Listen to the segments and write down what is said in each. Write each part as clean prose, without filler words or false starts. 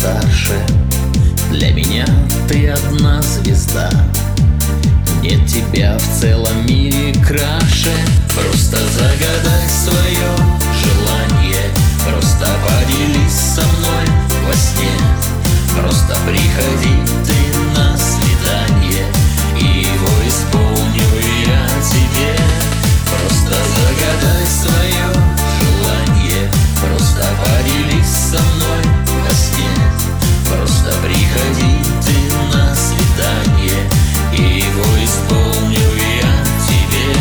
старше. Для меня ты одна звезда, нет тебя в целом мире краше. Просто загадай свое желание, просто поделись со мной во сне. Просто приходи ты на свидание, и его исполню я тебе. Просто загадай свое желание, просто поделись со мной во сне. Просто приходи ты на свидание, и его исполню я тебе.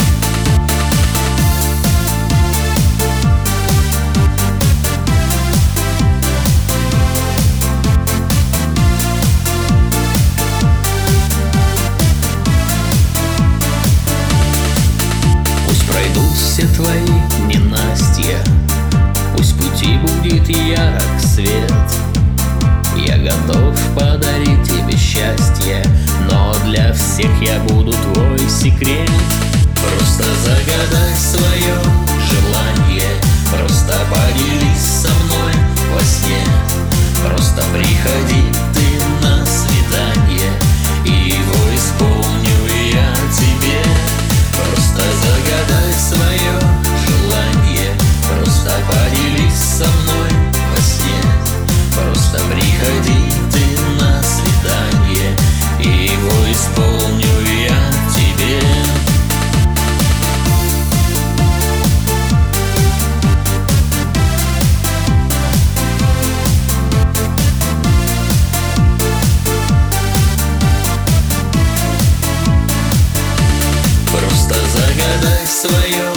Пусть пройдут все твои ненастья, пусть пути будет ярок свет. Я готов подарить тебе счастье, но для всех я буду твой секрет. Просто загадай свое желание, просто поделись со мной во сне. Просто приходи ты на свидание, и его исполню я тебе. Просто загадай свое желание, просто поделись со мной во сне. Просто приходи ты на свидание, и его исполню я тебе. Просто загадай свое